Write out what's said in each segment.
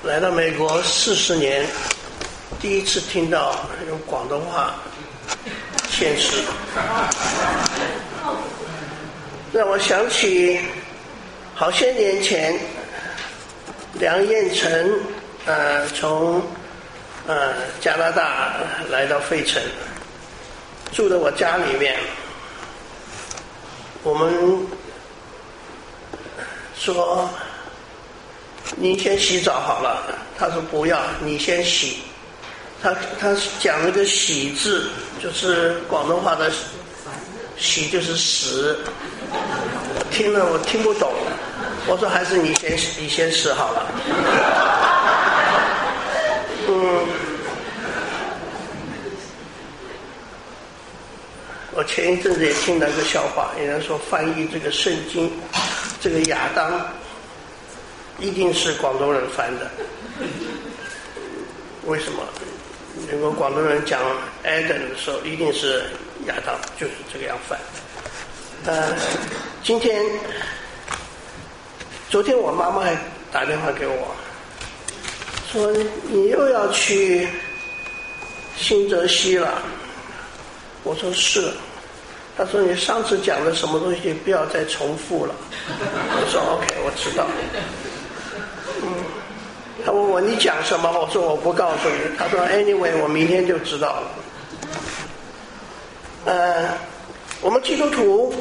来到美国40年，第一次听到用广东话献诗，让我想起好些年前梁彦成从加拿大来到费城，住在我家里面。我们说您先洗澡好了，他说不要，你先洗。他讲那个洗字，就是广东话的洗就是屎，听了我听不懂，我说还是你先洗好了。我前一阵子也听到一个笑话，有人说翻译这个圣经，这个亚当一定是广东人翻的。为什么？如果广东人讲 Adam 的时候，一定是亚当，就是这个样翻。昨天我妈妈还打电话给我，说你又要去新泽西了。我说是。他说你上次讲的什么东西不要再重复了。我说 OK， 我知道。他问我你讲什么，我说我不告诉你。他说 Anyway， 我明天就知道了。我们基督徒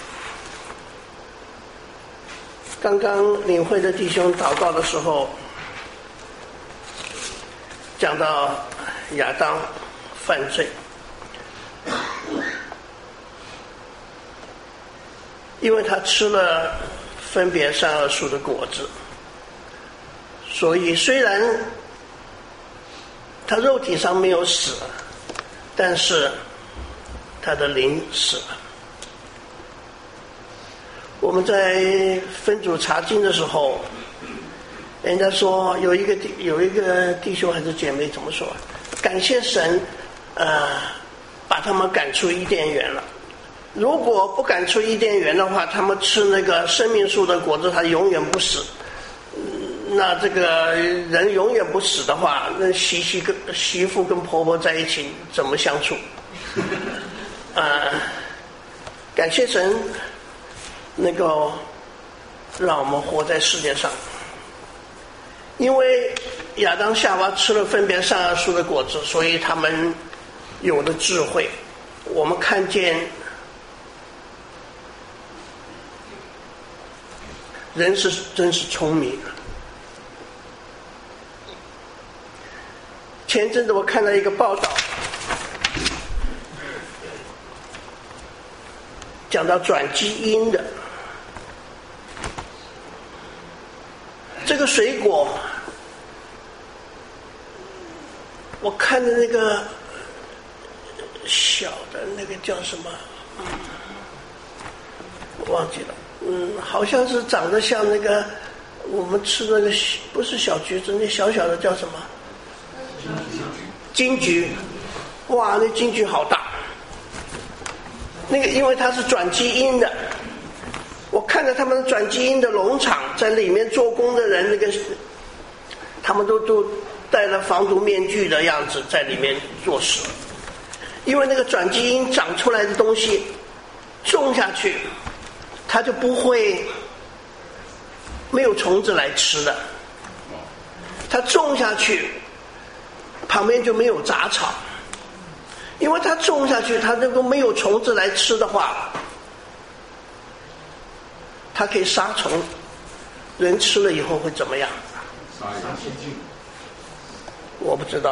刚刚领会的弟兄祷告的时候，讲到亚当犯罪，因为他吃了分别善恶树的果子，所以虽然他肉体上没有死，但是他的灵死了。我们在分组查经的时候，人家说有一个弟兄还是姐妹怎么说？感谢神，把他们赶出伊甸园了。如果不赶出伊甸园的话，他们吃那个生命树的果子，他永远不死。那这个人永远不死的话，那媳妇跟婆婆在一起怎么相处？感谢神，那个让我们活在世界上。因为亚当夏娃吃了分别善恶树的果子，所以他们有了智慧。我们看见人真是聪明。前阵子我看到一个报道，讲到转基因的这个水果，我看的那个小的那个叫什么，我忘记了。好像是长得像那个我们吃那个不是小橘子，那小小的叫什么？金桔。哇，那金桔好大。那个因为它是转基因的，我看着他们转基因的农场，在里面做工的人，那个他们都戴了防毒面具的样子在里面做事。因为那个转基因长出来的东西种下去，它就不会没有虫子来吃的。它种下去旁边就没有杂草，因为它种下去它如果没有虫子来吃的话，它可以杀虫。人吃了以后会怎么样？ 杀细菌。 我不知道。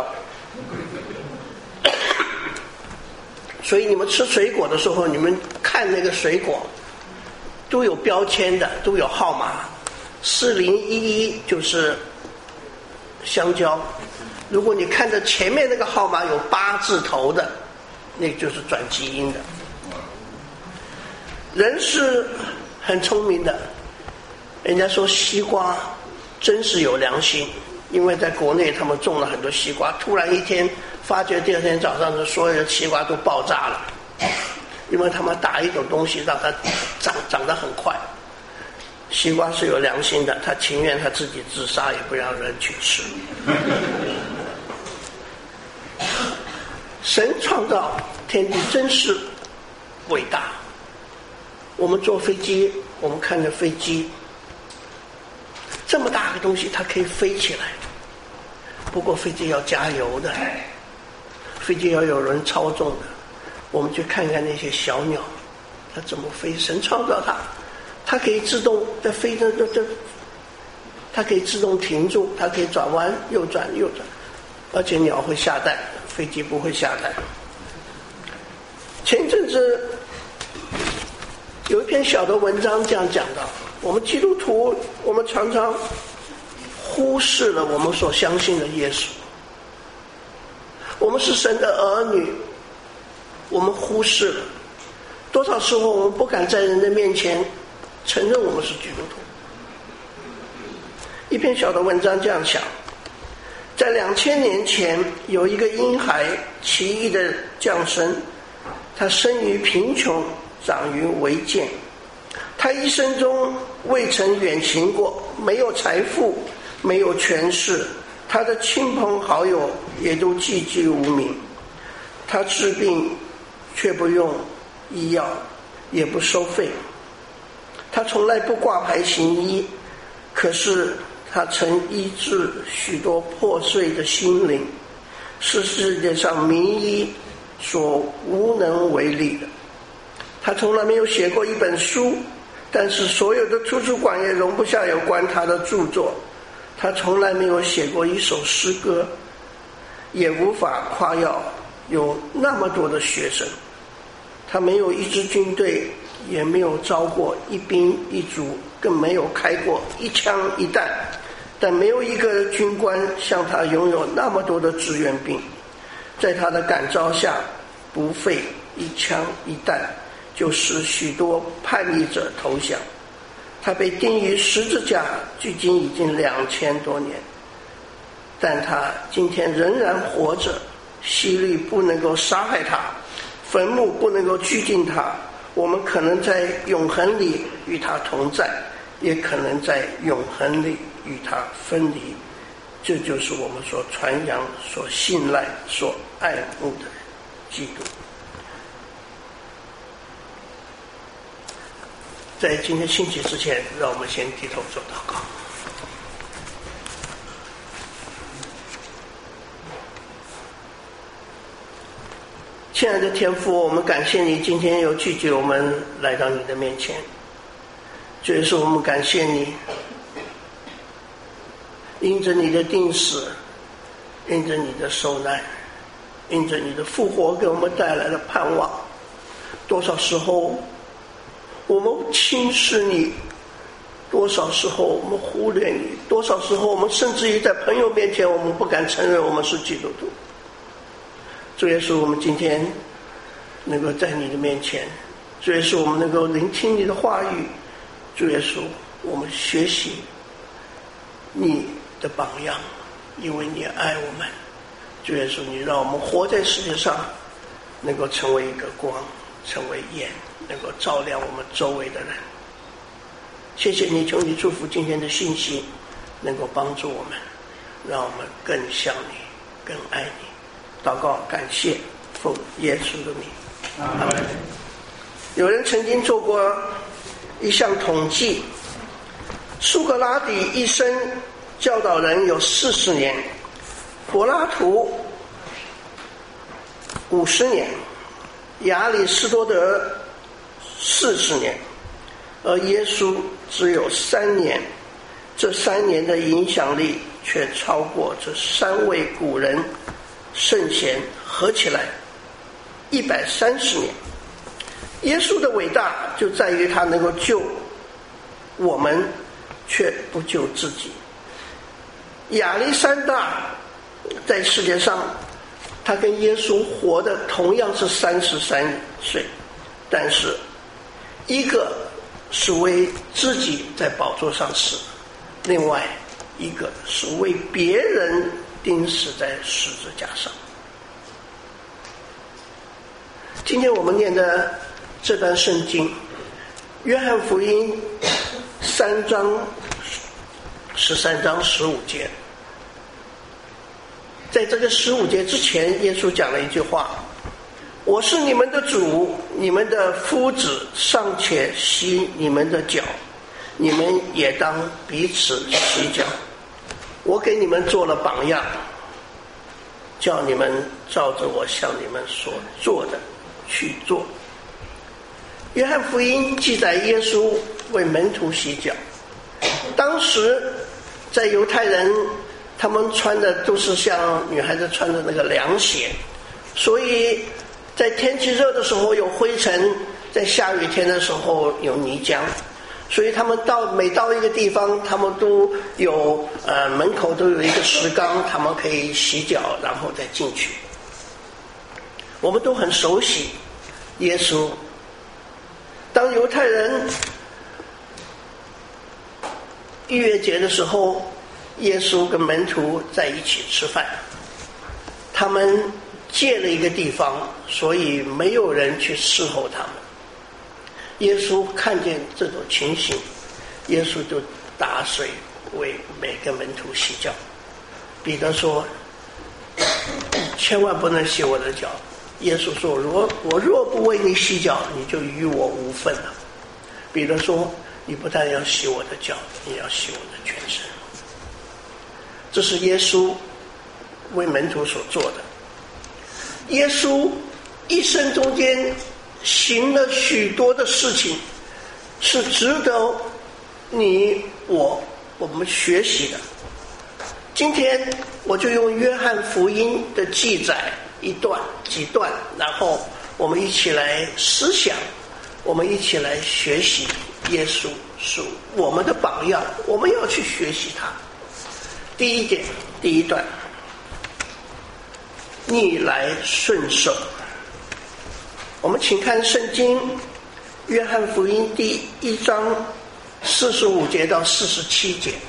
所以你们吃水果的时候，你们看那个水果都有标签的，都有号码。4011就是香蕉，如果你看着前面那个号码有8字头的，那就是转基因的。人是很聪明的，人家说西瓜真是有良心，因为在国内他们种了很多西瓜，突然一天发觉第二天早上所有的西瓜都爆炸了，因为他们打一种东西让它长得很快。 西瓜是有良心的，他情愿他自己自杀，也不让人去吃。神创造天地真是伟大。我们坐飞机，我们看着飞机，这么大个东西它可以飞起来，不过飞机要加油的，飞机要有人操纵的。我们去看看那些小鸟，它怎么飞？神创造它，它可以自动在飞着，它可以自动停住，它可以转弯，右转，而且鸟会下蛋，飞机不会下蛋。前一阵子有一篇小的文章这样讲到，我们基督徒，我们常常忽视了我们所相信的耶稣。我们是神的儿女，我们忽视了。多少时候我们不敢在人的面前承认我们是基督徒。一篇小的文章这样想，在2000年前有一个婴孩奇异的降生，他生于贫穷，长于微贱，他一生中未曾远行过，没有财富，没有权势，他的亲朋好友也都寂寂无名。他治病却不用医药，也不收费，他从来不挂牌行医，可是他曾医治许多破碎的心灵，是世界上名医所无能为力的。他从来没有写过一本书，但是所有的图书馆也容不下有关他的著作。他从来没有写过一首诗歌，也无法夸耀有那么多的学生。他没有一支军队，也没有招过一兵一卒，更没有开过一枪一弹，但没有一个军官像他拥有那么多的志愿兵。在他的感召下，不费一枪一弹就使许多叛逆者投降。他被钉于十字架，距今已经2000多年，但他今天仍然活着。希律不能够杀害他，坟墓不能够拘禁他。我们可能在永恒里与他同在，也可能在永恒里与他分离。这就是我们所传扬、所信赖、所爱慕的基督。在今天兴起之前，让我们先低头做祷告。亲爱的天父，我们感谢你今天又聚集我们来到你的面前。主耶稣，我们感谢你，因着你的定死，因着你的受难，因着你的复活给我们带来了盼望。多少时候我们轻视你，多少时候我们忽略你，多少时候我们甚至于在朋友面前我们不敢承认我们是基督徒。主耶稣，我们今天能够在你的面前，主耶稣，我们能够聆听你的话语，主耶稣，我们学习你的榜样，因为你爱我们。主耶稣，你让我们活在世界上，能够成为一个光，成为盐，能够照亮我们周围的人。谢谢你，求你祝福今天的信息，能够帮助我们，让我们更像你，更爱你。祷告感谢，奉耶稣的名，阿们。有人曾经做过一项统计，苏格拉底一生教导人有40年，柏拉图50年，亚里士多德40年，而耶稣只有3年。这3年的影响力却超过这3位古人圣贤合起来130年。耶稣的伟大就在于他能够救我们，却不救自己。亚历山大在世界上，他跟耶稣活的同样是33岁，但是一个是为自己在宝座上死，另外一个是为别人钉死在十字架上。今天我们念的这段圣经，约翰福音 13章15节。在这个15节之前，耶稣讲了一句话：我是你们的主，你们的夫子尚且洗你们的脚，你们也当彼此洗脚。我给你们做了榜样，叫你们照着我向你们所做的去做。约翰福音记载耶稣为门徒洗脚。当时在犹太人，他们穿的都是像女孩子穿的那个凉鞋，所以在天气热的时候有灰尘，在下雨天的时候有泥浆，所以他们每到一个地方，他们都有门口都有一个石缸，他们可以洗脚然后再进去。我们都很熟悉耶稣。当犹太人逾越节的时候，耶稣跟门徒在一起吃饭，他们借了一个地方，所以没有人去伺候他们。耶稣看见这种情形，耶稣就打水为每个门徒洗脚。彼得说：千万不能洗我的脚。耶稣说：我若不为你洗脚，你就与我无分了。彼得说：你不但要洗我的脚，你要洗我的全身。这是耶稣为门徒所做的。耶稣一生中间行了许多的事情，是值得你我们学习的。今天我就用约翰福音的记载几段，然后我们一起来思想，我们一起来学习耶稣是我们的榜样，我们要去学习他。第一段，逆来顺受。我们请看圣经约翰福音第1章45节到47节。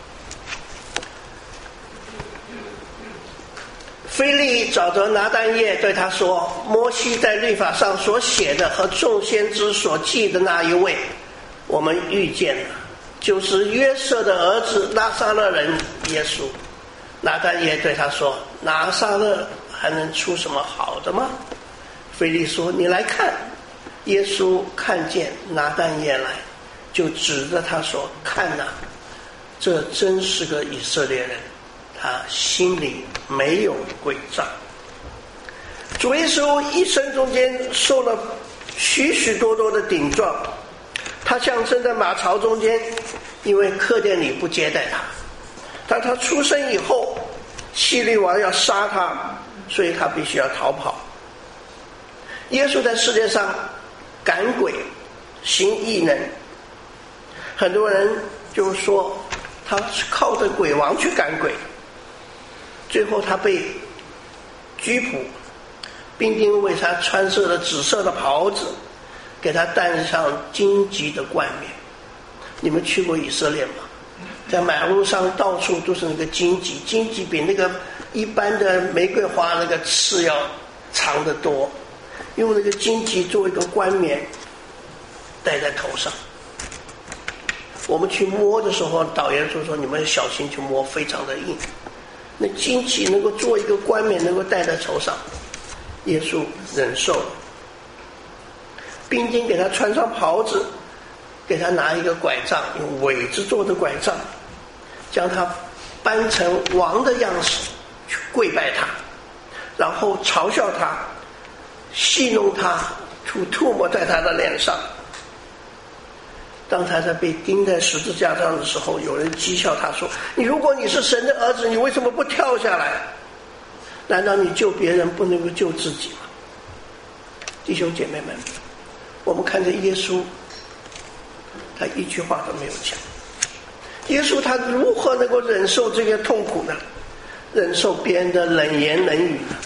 腓利找着拿但业，对他说：摩西在律法上所写的和众先知所记的那一位，我们遇见了，就是约瑟的儿子拿撒勒人耶稣。拿但业对他说：拿撒勒还能出什么好的吗？腓利说：你来看。耶稣看见拿但业来，就指着他说：看哪，这真是个以色列人，他心里没有诡诈。主耶稣一生中间受了许许多多的顶撞，他象征在马槽中间，因为客店里不接待他。当他出生以后，希律王要杀他，所以他必须要逃跑。耶稣在世界上赶鬼行异能，很多人就说他是靠着鬼王去赶鬼。最后他被拘捕，兵丁为他穿设了紫色的袍子，给他戴上荆棘的冠冕。你们去过以色列吗？在马路上到处都是那个荆棘，荆棘比那个一般的玫瑰花那个刺要长得多，用那个荆棘做一个冠冕戴在头上。我们去摸的时候，导游就说你们小心去摸，非常的硬。那荆棘能够做一个冠冕，能够戴在头上，耶稣忍受了。兵丁给他穿上袍子，给他拿一个拐杖，用苇子做的拐杖，将他搬成王的样式去跪拜他，然后嘲笑他，戏弄他，吐沫在他的脸上。当他在被钉在十字架上的时候，有人讥笑他说：如果你是神的儿子，你为什么不跳下来？难道你救别人不能够救自己吗？弟兄姐妹们，我们看着耶稣，他一句话都没有讲。耶稣他如何能够忍受这个痛苦呢？忍受别人的冷言冷语呢？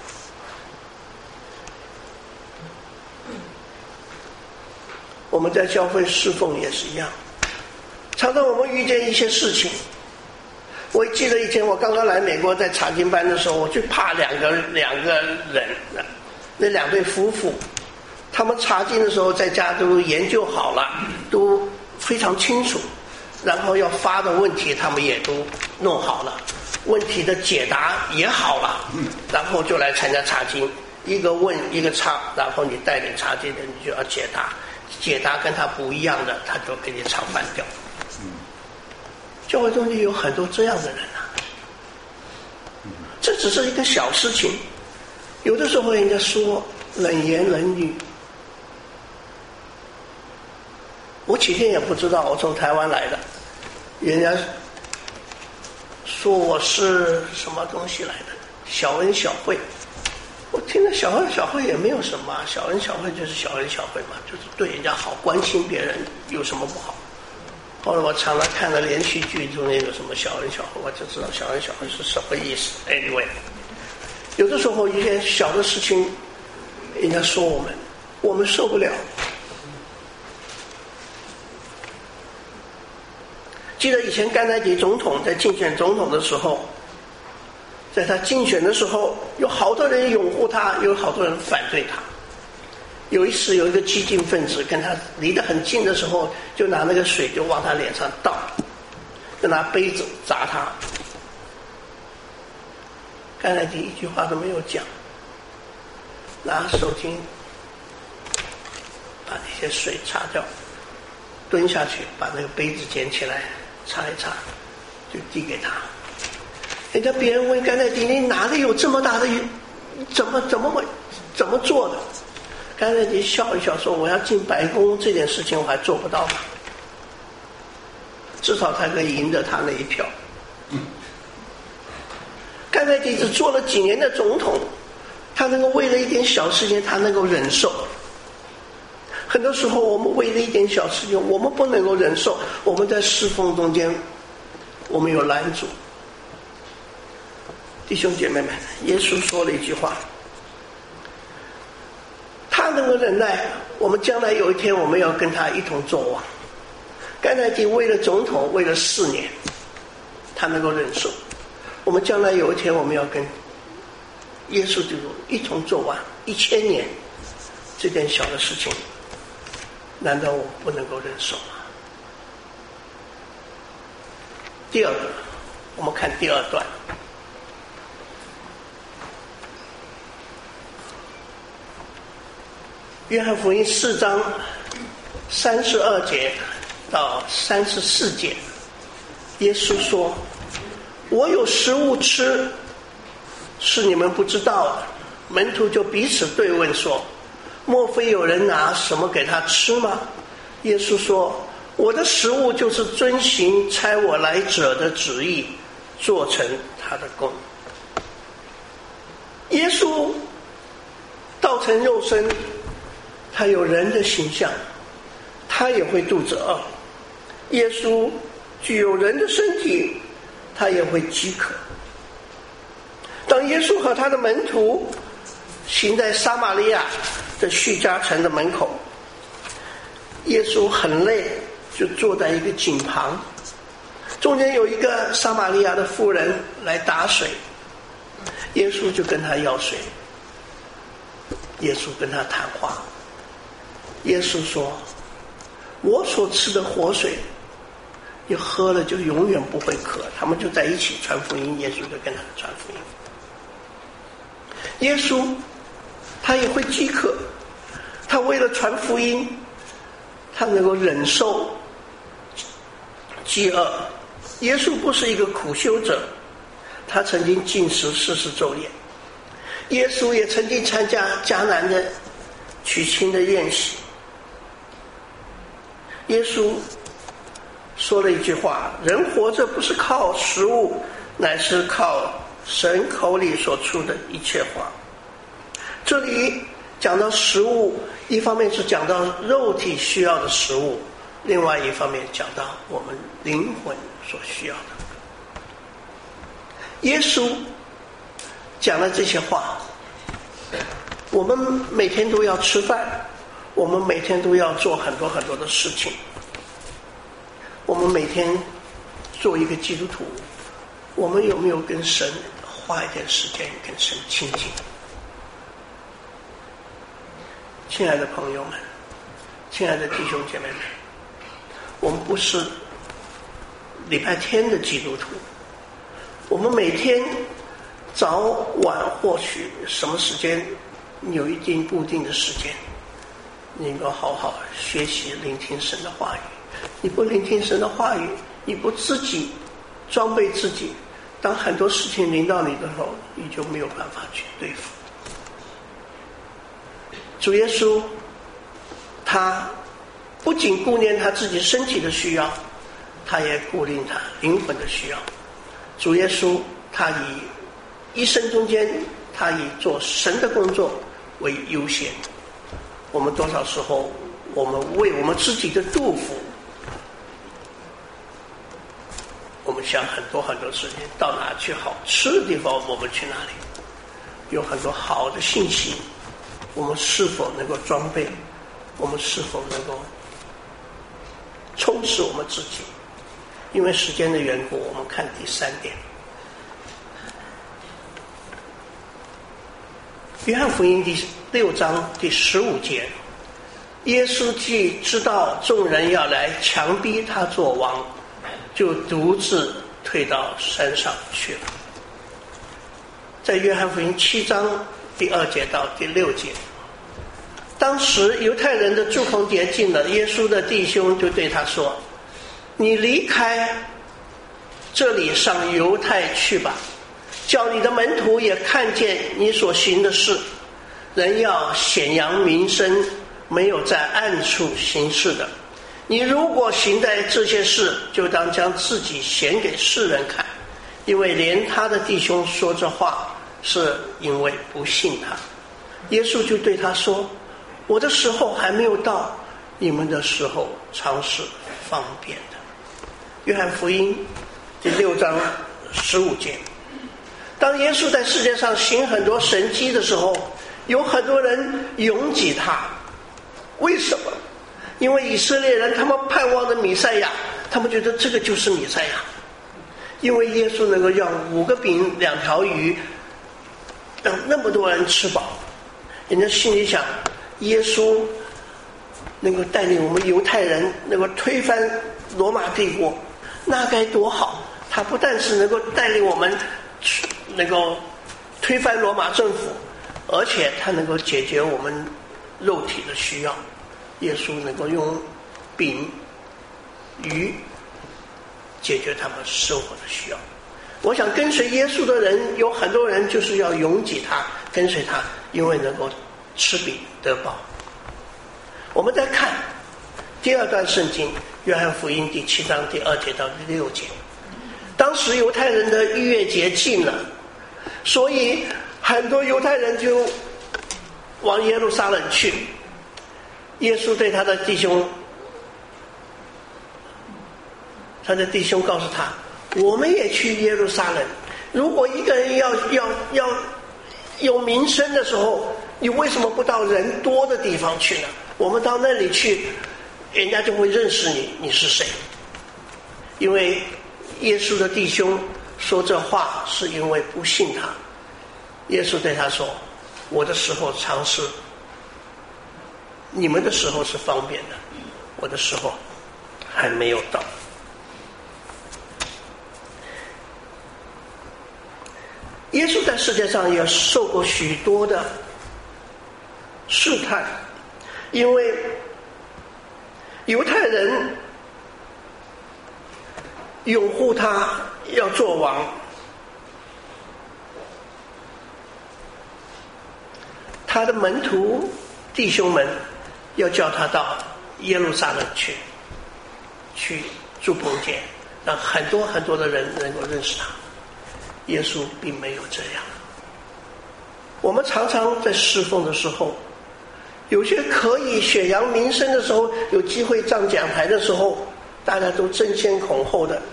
我们在教会侍奉也是一样，常常我们遇见一些事情。我记得以前我刚刚来美国，在查经班的时候，我最怕两个人，那两对夫妇，他们查经的时候在家都研究好了，都非常清楚， 然后要发的问题他们也都弄好了，问题的解答也好了，然后就来参加查经，一个问一个查，然后你带领查经的你就要解答，解答跟他不一样的他就给你唱反调。教会中间有很多这样的人啊，这只是一个小事情，有的时候人家说冷言冷语，我起先也不知道，我从台湾来的，人家说我是什么东西来的，小恩小惠。我听了小恩小惠也没有什么，小恩小惠就是小恩小惠嘛，就是对人家好，关心别人有什么不好。后来我常常看了连续剧中间有什么小恩小惠，我就知道小恩小惠是什么意思。Anyway， 有的时候一些小的事情，人家说我们受不了。记得以前甘乃迪总统在竞选总统的时候，在他竞选的时候，有好多人拥护他，有好多人反对他。有一次有一个激进分子跟他离得很近的时候，就拿那个水就往他脸上倒，就拿杯子砸他。甘乃迪一句话都没有讲，拿手巾把那些水擦掉，蹲下去把那个杯子捡起来擦一擦，就递给他。人家别人问甘乃迪，你哪里有这么大的，怎么做的？甘乃迪笑一笑说，我要进白宫这件事情我还做不到嘛，至少他可以赢得他那一票。甘乃迪只做了几年的总统，他能够为了一点小事情他能够忍受。很多时候我们为了一点小事情我们不能够忍受，我们在侍奉中间我们有拦阻。弟兄姐妹们，耶稣说了一句话，他能够忍耐，我们将来有一天我们要跟他一同作王。甘乃迪为了总统为了4年，他能够忍受，我们将来有一天我们要跟耶稣基督一同作王1000年，这件小的事情难道我们不能够忍受吗？第二个，我们看第2段，约翰福音4章32节到34节，耶稣说，我有食物吃，是你们不知道的。门徒就彼此对问说，莫非有人拿什么给他吃吗？耶稣说，我的食物就是遵行差我来者的旨意，做成他的功。耶稣道成肉身，他有人的形象，他也会肚子饿。耶稣具有人的身体，他也会饥渴。当耶稣和他的门徒行在撒玛利亚的叙加城的门口，耶稣很累，就坐在一个井旁，中间有一个撒玛利亚的妇人来打水，耶稣就跟他要水，耶稣跟他谈话。耶稣说，我所吃的活水你喝了就永远不会渴。他们就在一起传福音，耶稣就跟他传福音。耶稣他也会饥渴，他为了传福音，他能够忍受饥饿。耶稣不是一个苦修者，他曾经禁食40昼夜。耶稣也曾经参加迦南的娶亲的宴席。耶稣说了一句话，人活着不是靠食物，乃是靠神口里所出的一切话。这里讲到食物，一方面是讲到肉体需要的食物，另外一方面讲到我们灵魂所需要的。耶稣讲了这些话，我们每天都要吃饭，我们每天都要做很多很多的事情，我们每天做一个基督徒，我们有没有跟神花一点时间跟神亲近？亲爱的朋友们，亲爱的弟兄姐妹们，我们不是礼拜天的基督徒，我们每天早晚或许什么时间有一定固定的时间，你应该好好学习聆听神的话语。你不聆听神的话语，你不自己装备自己，当很多事情临到你的时候，你就没有办法去对付。主耶稣他不仅顾念他自己身体的需要，他也顾念他灵魂的需要。主耶稣他以一生中间，他以做神的工作为优先。我们多少时候我们为我们自己的肚腹，我们想很多事情，到哪去好吃的地方我们去哪里，有很多好的信息，我们是否能够装备，我们是否能够充实我们自己。因为时间的缘故，我们看第3点。约翰福音第6章第15节，耶稣既知道众人要来强逼他做王，就独自退到山上去了。在约翰福音7章第2节到第6节，当时犹太人的住棚节近了，耶稣的弟兄就对他说，你离开这里上犹太去吧，叫你的门徒也看见你所行的事。人要显扬名声，没有在暗处行事的。你如果行在这些事，就当将自己显给世人看，因为连他的弟兄说这话，是因为不信他。耶稣就对他说，我的时候还没有到，你们的时候常是方便的。约翰福音第6章15节，当耶稣在世界上行很多神迹的时候，有很多人拥挤他。为什么？因为以色列人他们盼望的弥赛亚，他们觉得这个就是弥赛亚。因为耶稣能够让5个饼2条鱼让那么多人吃饱，人家心里想，耶稣能够带领我们犹太人能够推翻罗马帝国，那该多好。他不但是能够带领我们能够推翻罗马政府，而且他能够解决我们肉体的需要。耶稣能够用饼鱼解决他们生活的需要。我想跟随耶稣的人，有很多人就是要拥挤他，跟随他，因为能够吃饼得饱。我们再看第2段圣经，约翰福音第7章第2节到第6节。当时犹太人的逾越节近了，所以很多犹太人就往耶路撒冷去。耶稣对他的弟兄告诉他，我们也去耶路撒冷。如果一个人要有名声的时候，你为什么不到人多的地方去呢？我们到那里去，人家就会认识你是谁。因为耶稣的弟兄说这话是因为不信他。耶稣对他说，我的时候常是，你们的时候是方便的，我的时候还没有到。耶稣在世界上也受过许多的试探，因为犹太人拥护他要做王，他的门徒弟兄们要叫他到耶路撒冷去住棚节，让很多的人能够认识他。耶稣并没有这样。我们常常在侍奉的时候，有些可以宣扬名声的时候，有机会上讲台的时候，大家都争先恐后的，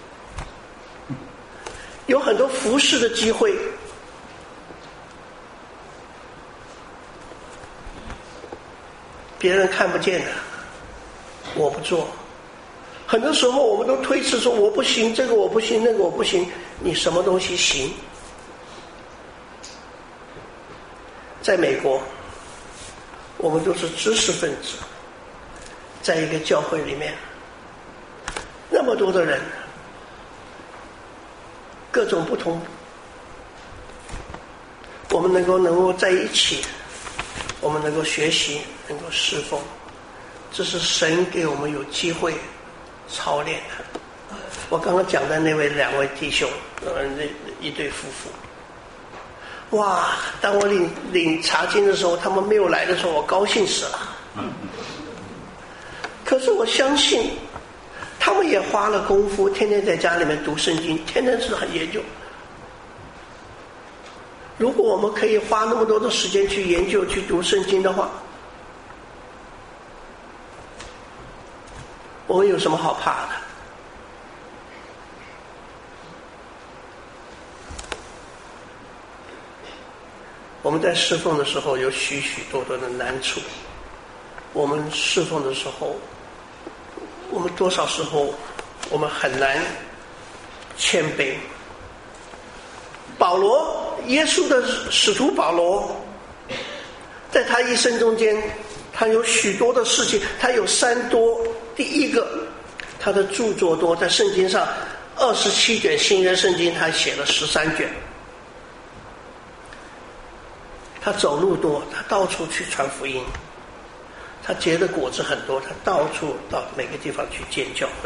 有很多服侍的机会，别人看不见的，我不做。很多时候我们都推辞说，我不行，这个我不行，那个我不行。你什么东西行？在美国，我们都是知识分子，在一个教会里面，那么多的人， 各种不同，我们能够在一起，我们能够学习，能够侍奉，这是神给我们有机会操练的。我刚刚讲的那两位弟兄，那一对夫妇，哇！当我领查经的时候，他们没有来的时候，我高兴死了。可是我相信，他们也花了功夫，天天在家里面读圣经，天天是很研究。如果我们可以花那么多的时间去研究、去读圣经的话，我们有什么好怕的？我们在侍奉的时候有许许多多的难处，我们侍奉的时候，我们多少时候我们很难谦卑。保罗，耶稣的使徒保罗，在他一生中间，他有许多的事情，他有3多。第一个，他的著作多，在圣经上27卷新约圣经，他写了13卷。他走路多，他到处去传福音，他结的果子很多，他到处到每个地方去建教会。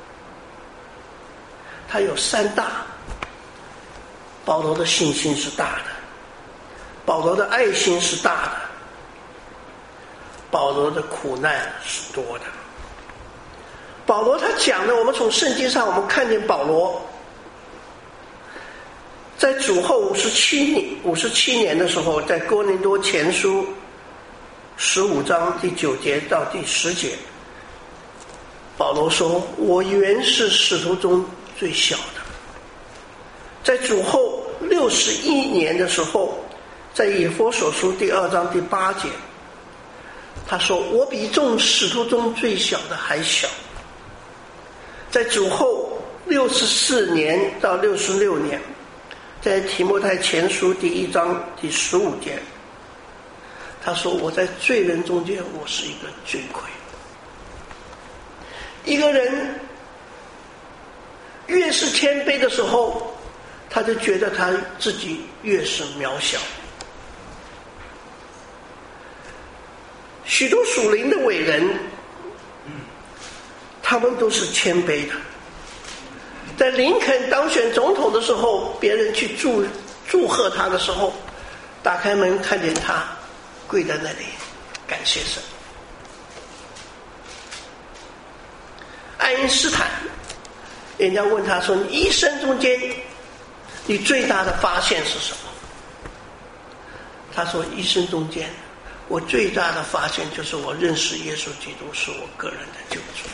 他有3大，保罗的信心是大的，保罗的爱心是大的，保罗的苦难是多的。保罗他讲的，我们从圣经上我们看见保罗在主后57年的时候，在哥林多前书15章第9节到第10节，保罗说：“我原是使徒中最小的。”在主后61年的时候，在以弗所书第2章第8节，他说：“我比众使徒中最小的还小。”在主后64年到66年，在提摩太前书第1章第15节，他说：“我在罪人中间，我是一个罪魁。”一个人越是谦卑的时候，他就觉得他自己越是渺小。许多属灵的伟人，他们都是谦卑的。在林肯当选总统的时候，别人去祝贺他的时候，打开门看见他跪在那里感谢神。爱因斯坦，人家问他说：“你一生中间你最大的发现是什么？”他说：“一生中间我最大的发现就是我认识耶稣基督是我个人的救主。”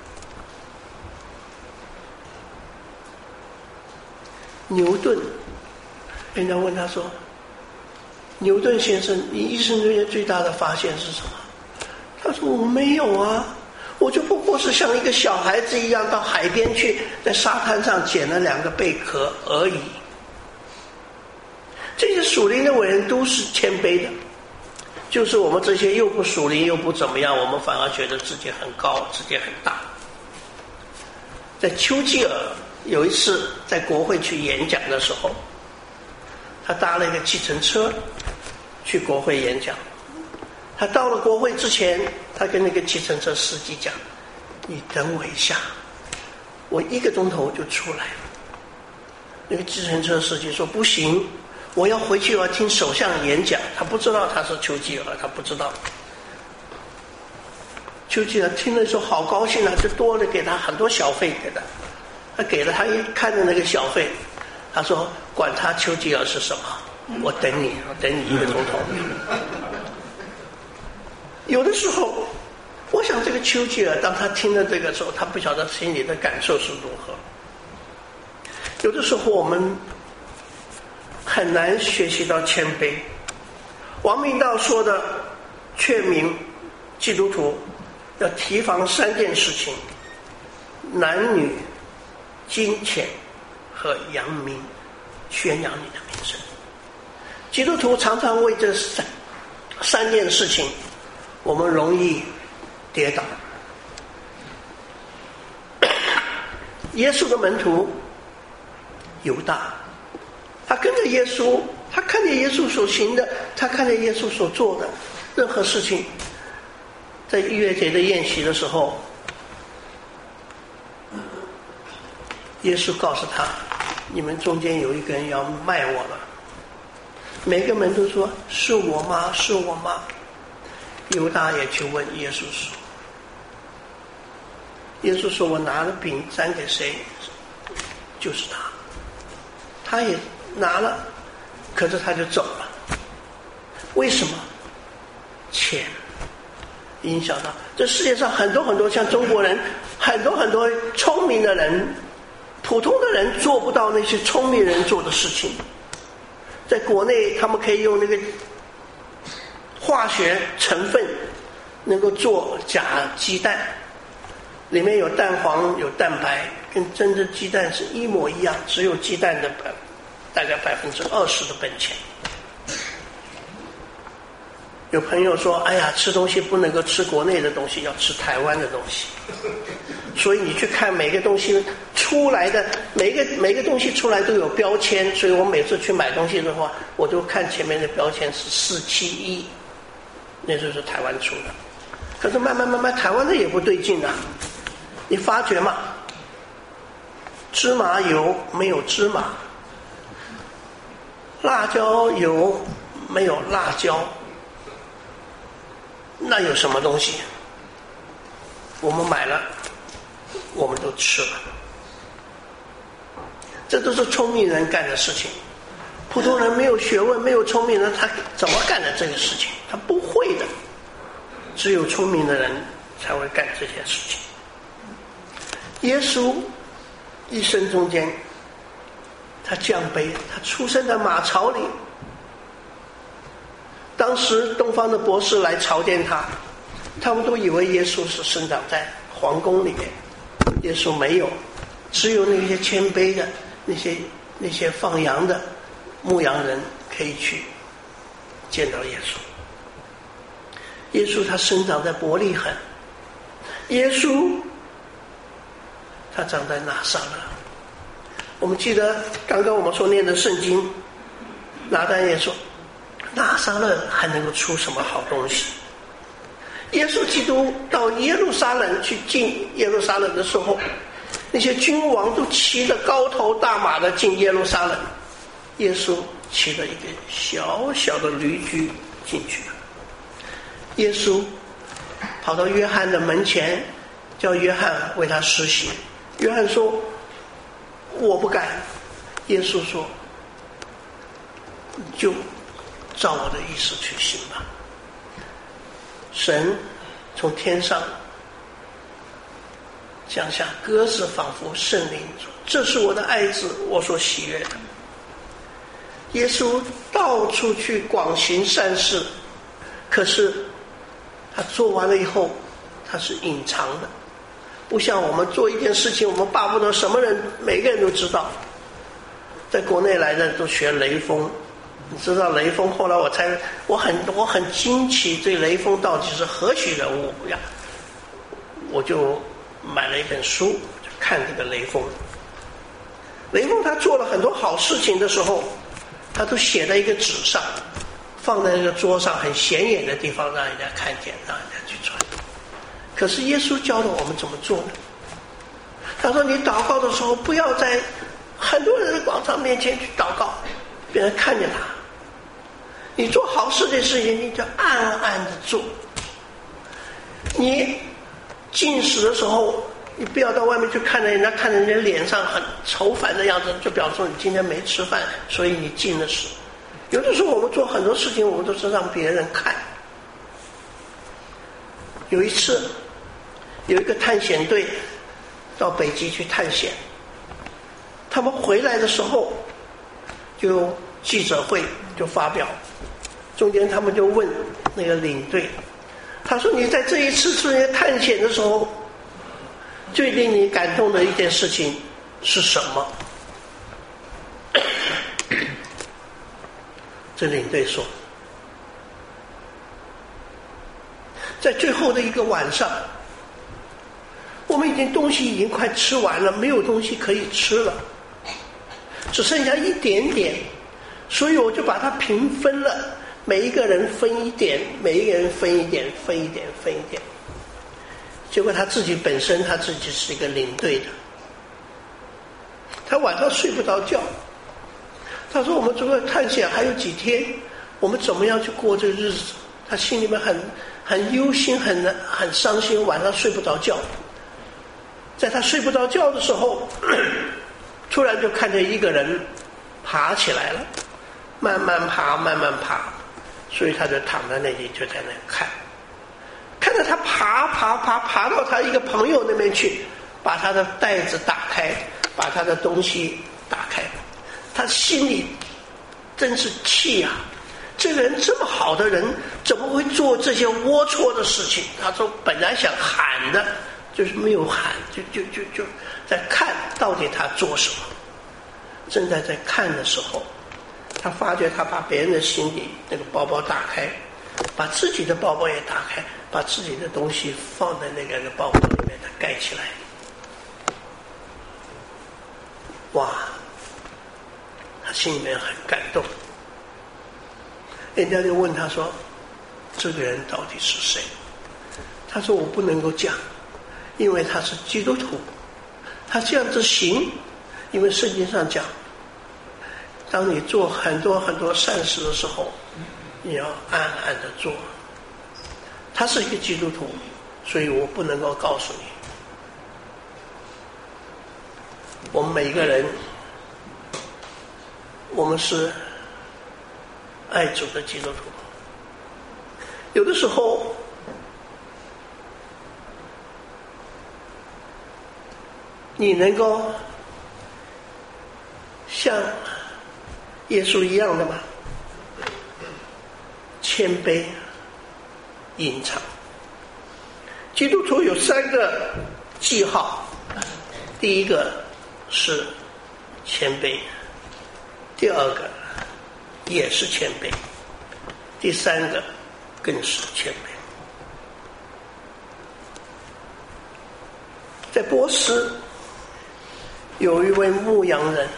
牛顿，人家问他说：“牛顿先生，你一生中间最大的发现是什么？”他说：“我没有啊，我就不过是像一个小孩子一样到海边去，在沙滩上捡了2个贝壳而已。”这些属灵的伟人都是谦卑的，就是我们这些又不属灵又不怎么样，我们反而觉得自己很高，自己很大。在丘吉尔有一次在国会去演讲的时候，他搭了一个计程车去国会演讲。他到了国会之前，他跟那个计程车司机讲：“你等我一下，我1个钟头就出来。”那个计程车司机说：“不行，我要回去，我要听首相演讲。”他不知道他是丘吉尔，他不知道。丘吉尔听了说好高兴啊，就多了给他很多小费给他。他给了他一看着那个小费，他说：“管他丘吉尔是什么，我等你1个钟头。”有的时候，我想这个丘吉尔当他听了这个时候，他不晓得心里的感受是如何。有的时候我们很难学习到谦卑。王明道说的劝勉基督徒要提防3件事情：男女、金钱和扬名，宣扬你的名声。基督徒常常为这三件事情，我们容易跌倒。耶稣的门徒犹大，他跟着耶稣，他看见耶稣所行的，他看见耶稣所做的任何事情。在逾越节的宴席的时候，耶稣告诉他，你们中间有一个人要卖我了。每个门徒说，是我吗？是我吗？犹大也去问耶稣说，耶稣说，我拿了饼沾给谁，就是他。他也拿了，可是他就走了。为什么？钱影响到这世界上很多很多像中国人，很多很多聪明的人，普通的人做不到那些聪明人做的事情。在国内他们可以用那个化学成分能够做假鸡蛋，里面有蛋黄有蛋白，跟真的鸡蛋是一模一样，只有鸡蛋的大概20%的本钱。有朋友说，哎呀，吃东西不能够吃国内的东西，要吃台湾的东西。所以你去看每个东西出来的，每个东西出来都有标签，所以我每次去买东西的话，我都看前面的标签是471，那就是台湾出的。可是慢慢台湾的也不对劲啊，你发觉嘛，芝麻油没有芝麻，辣椒油没有辣椒，那有什么东西？我们买了，我们都吃了。这都是聪明人干的事情，普通人没有学问没有聪明人，他怎么干的这个事情？他不会的，只有聪明的人才会干这些事情。耶稣一生中间，他降卑，他出生在马槽里。当时东方的博士来朝见他，他们都以为耶稣是生长在皇宫里面，耶稣没有，只有那些谦卑的那些放羊的牧羊人可以去见到耶稣。耶稣他生长在伯利恒，耶稣他长在拿撒勒。我们记得刚刚我们所念的圣经，拿但业说，拿撒勒还能够出什么好东西？耶稣基督到耶路撒冷去进耶路撒冷的时候，那些君王都骑着高头大马的进耶路撒冷，耶稣骑了一个小小的驴驹进去了。耶稣跑到约翰的门前，叫约翰为他施洗。约翰说，我不敢。耶稣说，你就照我的意思去行吧。神从天上降下鸽子，仿佛圣灵说，这是我的爱子，我所喜悦的。耶稣到处去广行善事，可是他做完了以后，他是隐藏的，不像我们做一件事情，我们巴不得什么人每个人都知道。在国内来的都学雷锋，你知道雷锋，后来我很惊奇，这雷锋到底是何许人物呀？我就买了一本书，就看这个雷锋。雷锋他做了很多好事情的时候，他都写在一个纸上，放在那个桌上很显眼的地方，让人家看见，让人家去传。可是耶稣教导我们怎么做呢？他说，你祷告的时候，不要在很多人的广场面前去祷告，别人看见他。你做好事的事情，你就暗暗的做。你进食的时候，你不要到外面去看人家脸上很愁烦的样子，就表示说你今天没吃饭，所以你进了食。有的时候我们做很多事情，我们都是让别人看。有一次，有一个探险队到北极去探险，他们回来的时候，就记者会就发表，中间他们就问那个领队，他说，你在这一次出去探险的时候，最令你感动的一件事情是什么？这领队说，在最后的一个晚上，我们东西已经快吃完了，没有东西可以吃了。 只剩下一点点，所以我就把它平分了，每一个人分一点，每一个人分一点，分一点，分一点。结果他自己本身他自己是一个领队的，他晚上睡不着觉。他说我们这个探险还有几天，我们怎么样去过这个日子？他心里面很忧心，很伤心，晚上睡不着觉。在他睡不着觉的时候，突然就看见一个人爬起来了，慢慢爬，慢慢爬，所以他就躺在那里，就在那看，看着他爬到他一个朋友那边去，把他的袋子打开，把他的东西打开，他心里真是气啊！这个人这么好的人，怎么会做这些龌龊的事情？他说本来想喊的，就是没有喊，就在看到底他做什么。正在看的时候，他发觉他把别人的行李那个包包打开，把自己的包包也打开，把自己的东西放在那个包包里面，他盖起来。哇，他心里面很感动。人家就问他说，这个人到底是谁？他说我不能够讲，因为他是基督徒，他这样子行，因为圣经上讲，当你做很多很多善事的时候，你要暗暗的做。他是一个基督徒，所以我不能够告诉你。我们每一个人，我们是爱主的基督徒。有的时候你能够像耶稣一样的吗？谦卑隐藏。基督徒有3个记号，第一个是谦卑，第2个也是谦卑，第3个更是谦卑。在波斯有一位牧羊人，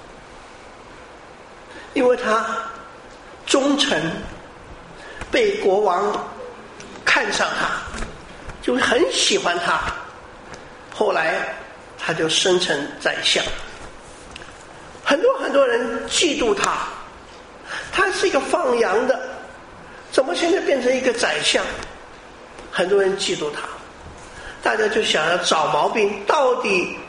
因为他忠诚，被国王看上他，就很喜欢他，后来他就升成宰相。很多人嫉妒他，他是一个放羊的，怎么现在变成一个宰相？很多人嫉妒他，大家就想要找毛病，到底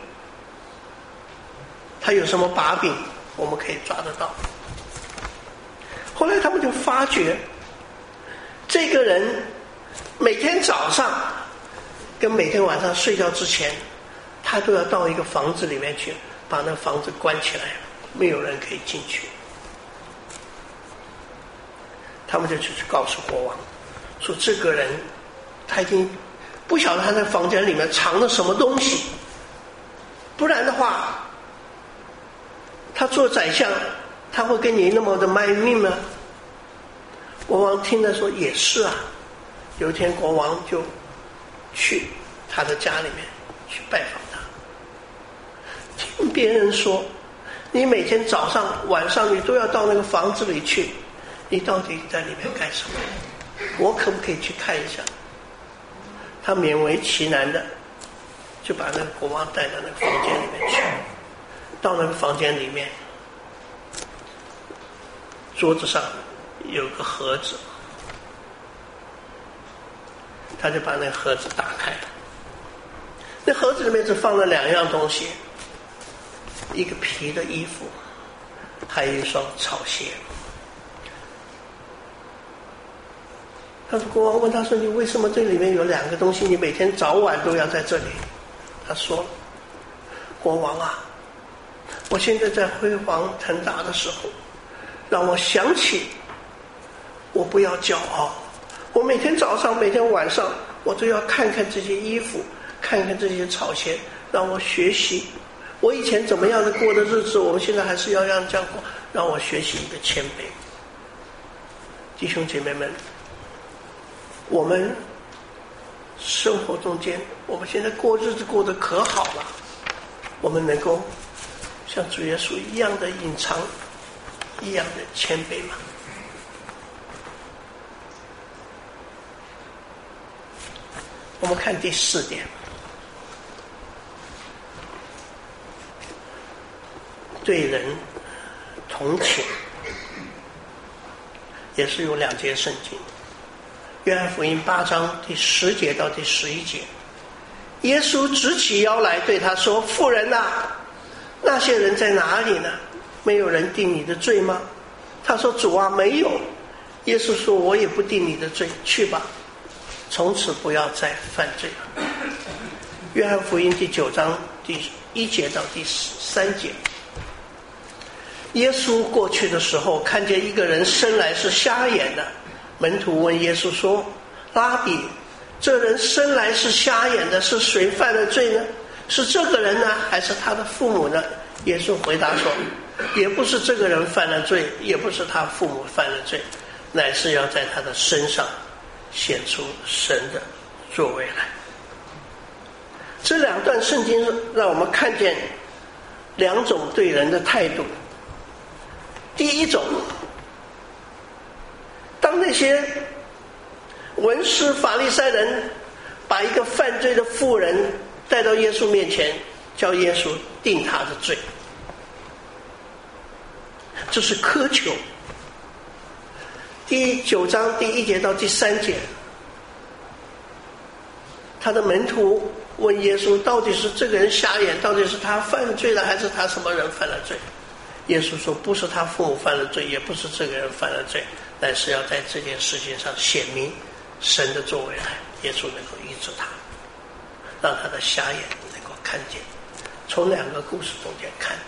他有什么把柄我们可以抓得到。后来他们就发觉，这个人每天早上跟每天晚上睡觉之前，他都要到一个房子里面去，把那房子关起来，没有人可以进去。他们就去告诉国王，说这个人他已经不晓得他在房间里面藏了什么东西，不然的话他做宰相，他会跟你那么的卖命吗？国王听了说也是啊。有一天国王就去他的家里面去拜访他，听别人说你每天早上晚上你都要到那个房子里去，你到底在里面干什么？我可不可以去看一下？他勉为其难的就把那个国王带到那个房间里面去。到那个房间里面，桌子上有个盒子，他就把那个盒子打开，那盒子里面只放了2样东西，一个皮的衣服，还有一双草鞋。他说国王问他说，你为什么这里面有2个东西，你每天早晚都要在这里？他说，国王啊，我现在在辉煌腾达的时候，让我想起我不要骄傲，我每天早上每天晚上我都要看看这些衣服，看看这些草鞋，让我学习我以前怎么样的过的日子，我们现在还是要让这样过，让我学习一个谦卑。弟兄姐妹们，我们生活中间，我们现在过日子过得可好了，我们能够像像主耶稣一样的隐藏，一样的谦卑吗？我们看第4点，对人同情，也是有2节圣经。约翰福音8章第10节到第11节，耶稣直起腰来对他说：“妇人啊，那些人在哪里呢？没有人定你的罪吗？”他说：“主啊，没有。”耶稣说：“我也不定你的罪，去吧，从此不要再犯罪了。”约翰福音第9章第1节到第3节，耶稣过去的时候，看见一个人生来是瞎眼的，门徒问耶稣说：“拉比，这人生来是瞎眼的，是谁犯了罪呢？是这个人呢，还是他的父母呢？”耶稣回答说：“也不是这个人犯了罪，也不是他父母犯了罪，乃是要在他的身上显出神的作为来。”这2段圣经让我们看见2种对人的态度。第一种，当那些文士法利赛人把一个犯罪的妇人带到耶稣面前，叫耶稣定他的罪，这是苛求。第9章第1节到第3节，他的门徒问耶稣，到底是这个人瞎眼，到底是他犯罪了，还是他什么人犯了罪？耶稣说，不是他父母犯了罪，也不是这个人犯了罪，但是要在这件事情上显明神的作为来。耶稣能够医治他，让他的瞎眼能够看见。从2个故事中间看，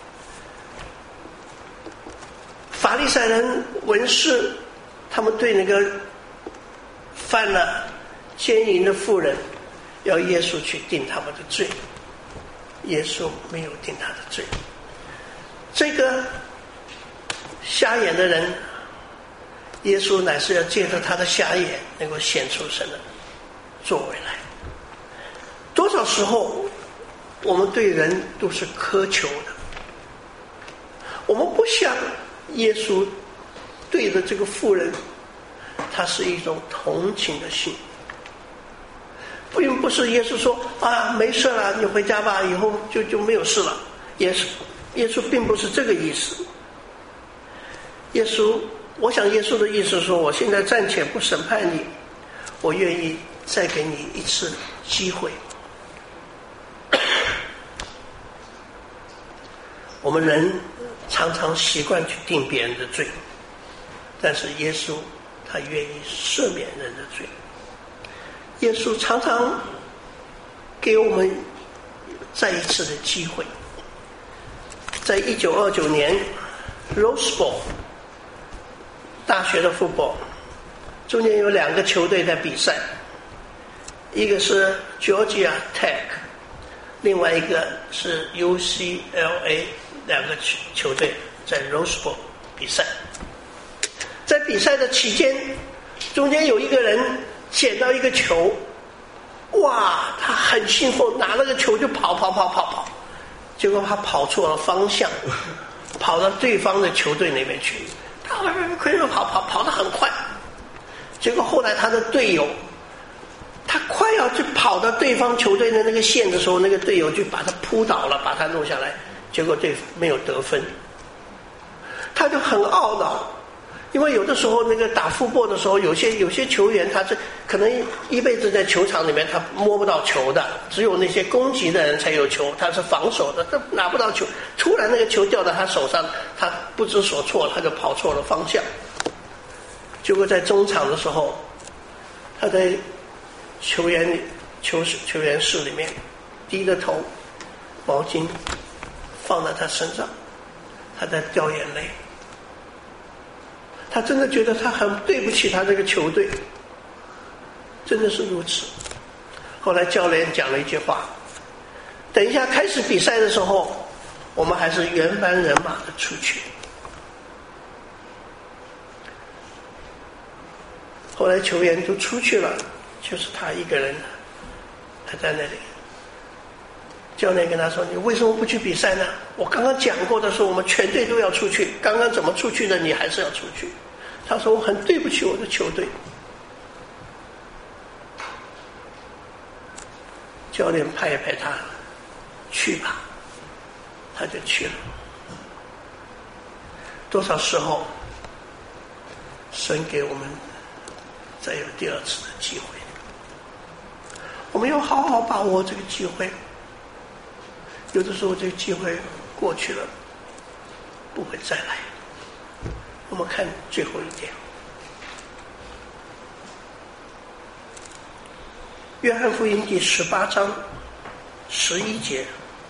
法利赛人文士他们对那个犯了奸淫的妇人要耶稣去定他们的罪，耶稣没有定他的罪。这个瞎眼的人，耶稣乃是要借着他的瞎眼能够显出神的作为来。多少时候我们对人都是苛求的，我们不像耶稣对着这个妇人，他是一种同情的心，并不是耶稣说啊，没事了，你回家吧，以后就没有事了。耶稣并不是这个意思。我想耶稣的意思说，我现在暂且不审判你，我愿意再给你一次机会。我们人常常习惯去定别人的罪，但是耶稣他愿意赦免人的罪。耶稣常常给我们再一次的机会。在1929年 Rose Bowl 大学的 football 中间有2个球队在比赛，一个是 Georgia Tech， 另外一个是 UCLA， 2个球队在 Rose Bowl 比赛。在比赛的期间，中间有一个人捡到一个球，哇，他很兴奋，拿了个球就跑，结果他跑错了方向，跑到对方的球队那边去，他可以跑得很快。结果后来他的队友，他快要去跑到对方球队的那个线的时候，那个队友就把他扑倒了，把他弄下来，结果对没有得分。他就很懊恼，因为有的时候那个打football的时候，有些球员他是可能一辈子在球场里面他摸不到球的，只有那些攻击的人才有球，他是防守的，他拿不到球，突然那个球掉到他手上，他不知所措，他就跑错了方向。结果在中场的时候，他在球员室里面低着头，毛巾放在他身上，他在掉眼泪。他真的觉得他很对不起他这个球队，真的是如此。后来教练讲了一句话，等一下开始比赛的时候，我们还是原班人马的出去。后来球员都出去了，就是他一个人还在那里。 教练跟他说：“你为什么不去比赛呢？我刚刚讲过的时候，我们全队都要出去，刚刚怎么出去的？你还是要出去。”他说：“我很对不起我的球队。”教练拍一拍他：“去吧。”他就去了。多少时候，神给我们再有第二次的机会，我们要好好把握这个机会。有的时候这个机会过去了，不会再来。我们看最后一点，约翰福音第18章11节，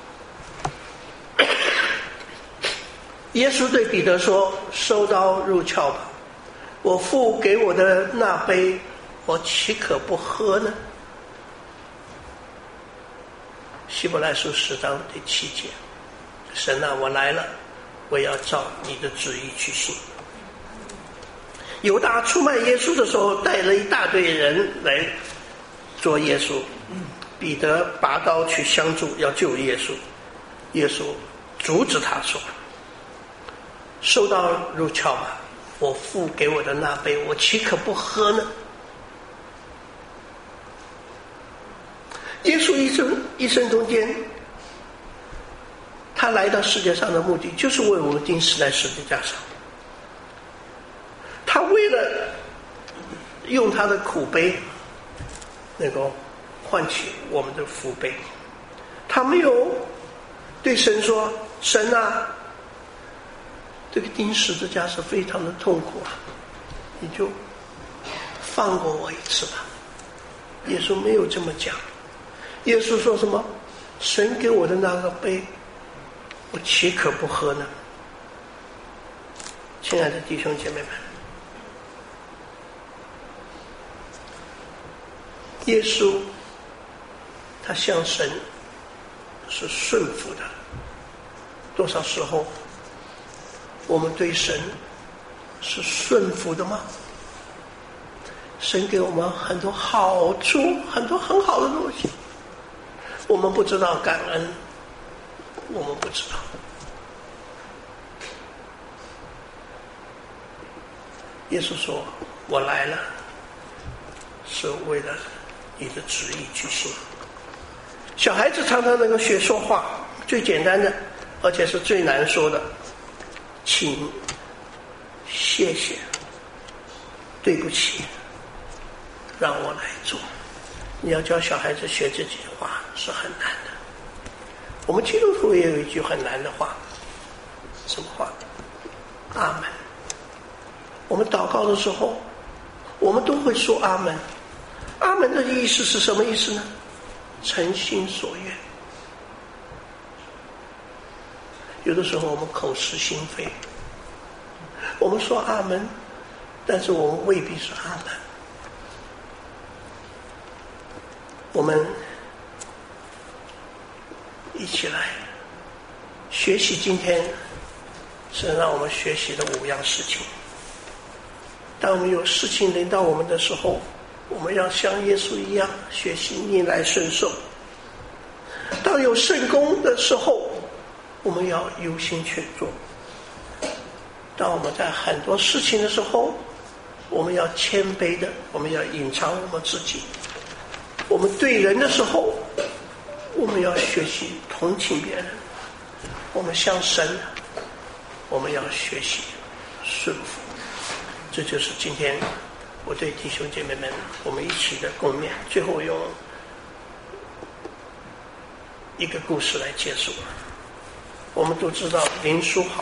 耶稣对彼得说：“收刀入鞘吧，我父给我的那杯，我岂可不喝呢？”希伯来书10章第7节，神啊，我来了，我要照你的旨意去行。犹大出卖耶稣的时候，带了一大堆人来捉耶稣，彼得拔刀去相助，要救耶稣。耶稣阻止他说：“收刀入鞘吧，我父给我的那杯，我岂可不喝呢？”耶稣一生中间，他来到世界上的目的，就是为我们钉死在十字架上。他为了用他的苦杯能够换取我们的福杯，他没有对神说：“神啊，这个钉十字架是非常的痛苦啊，你就放过我一次吧。”耶稣没有这么讲。耶稣说什么？神给我的那个杯，我岂可不喝呢？亲爱的弟兄姐妹们，耶稣他向神是顺服的。多少时候我们对神是顺服的吗？神给我们很多好处，很多很好的东西，我们不知道感恩，我们不知道。耶稣说：“我来了，是为了你的旨意去行。”小孩子常常能够学说话，最简单的，而且是最难说的，请、谢谢、对不起，让我来做。你要教小孩子学这几句话是很难的。我们基督徒也有一句很难的话，什么话？阿门。我们祷告的时候，我们都会说阿门。阿门的意思是什么意思呢？诚心所愿。有的时候我们口是心非，我们说阿门，但是我们未必是阿门。我们一起来学习今天神让我们学习的5样事情。当我们有事情临到我们的时候，我们要像耶稣一样学习逆来顺受。当有圣功的时候，我们要忧心去做。当我们在很多事情的时候，我们要谦卑的，我们要隐藏我们自己。我们对人的时候，我们要学习同情别人。我们向神，我们要学习顺服。这就是今天我对弟兄姐妹们我们一起的共勉。最后用一个故事来结束。我们都知道林书豪，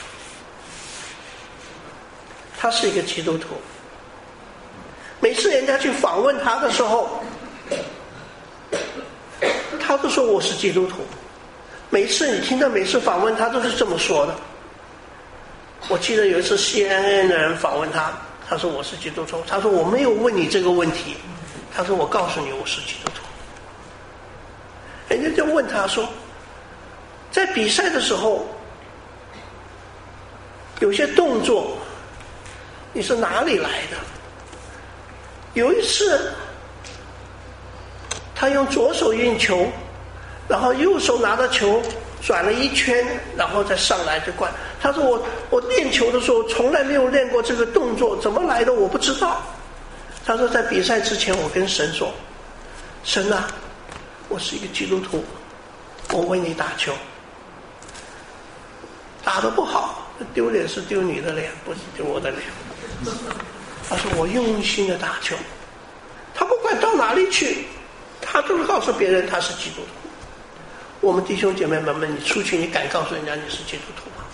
他是一个基督徒。每次人家去访问他的时候，他都说我是基督徒。每次你听到每次访问他都是这么说的。我记得有一次 CNN 的人访问他，他说我是基督徒。他说我没有问你这个问题，他说我告诉你我是基督徒。人家就问他说，在比赛的时候有些动作你是哪里来的？有一次他用左手运球， 然后右手拿着球转了一圈，然后再上来就灌。他说我练球的时候从来没有练过这个动作，怎么来的我不知道。他说在比赛之前我跟神说，神啊，我是一个基督徒，我为你打球，打得不好丢脸是丢你的脸，不是丢我的脸。他说我用心的打球，他不管到哪里去，他都告诉别人他是基督徒。我们弟兄姐妹们，你出去你敢告诉人家你是基督徒吗？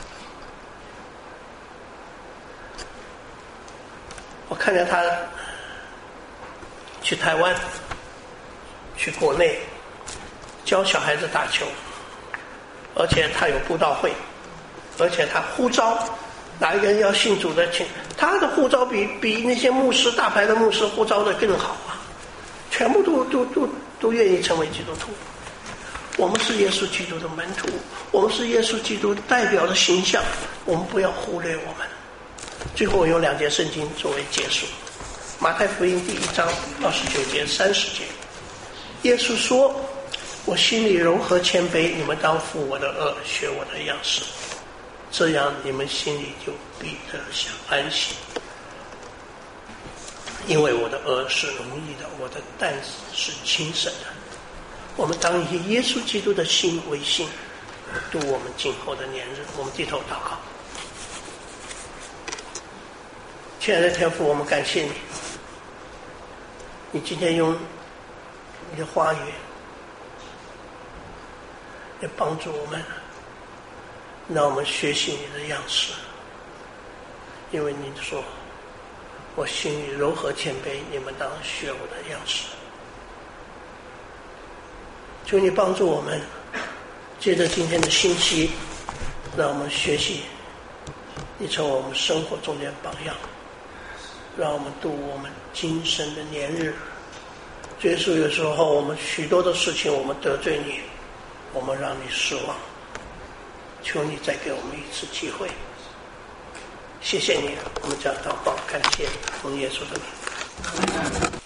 我看见他去台湾，去国内教小孩子打球，而且他有布道会，而且他呼召哪一个人要信主的，请他的呼召比那些牧师大牌的牧师呼召的更好啊！全部都愿意成为基督徒。我们是耶稣基督的门徒，我们是耶稣基督代表的形象，我们不要忽略我们。最后我用2节圣经作为结束。马太福音第1章29节30节，耶稣说，我心里柔和谦卑，你们当负我的恶，学我的样式，这样你们心里就必得享安息。因为我的恶是容易的，我的担是轻省的。我们当以耶稣基督的心为心，度我们今后的年日。我们低头祷告。亲爱的天父，我们感谢你，你今天用你的话语也帮助我们，让我们学习你的样式。因为你说，我心里柔和谦卑，你们当学我的样式。求你帮助我们，借着今天的信息，让我们学习你成为我们生活中间榜样，让我们度我们今生的年日。耶稣，有时候我们许多的事情我们得罪你，我们让你失望，求你再给我们一次机会。谢谢你，我们这样祷告，感谢奉耶稣的名。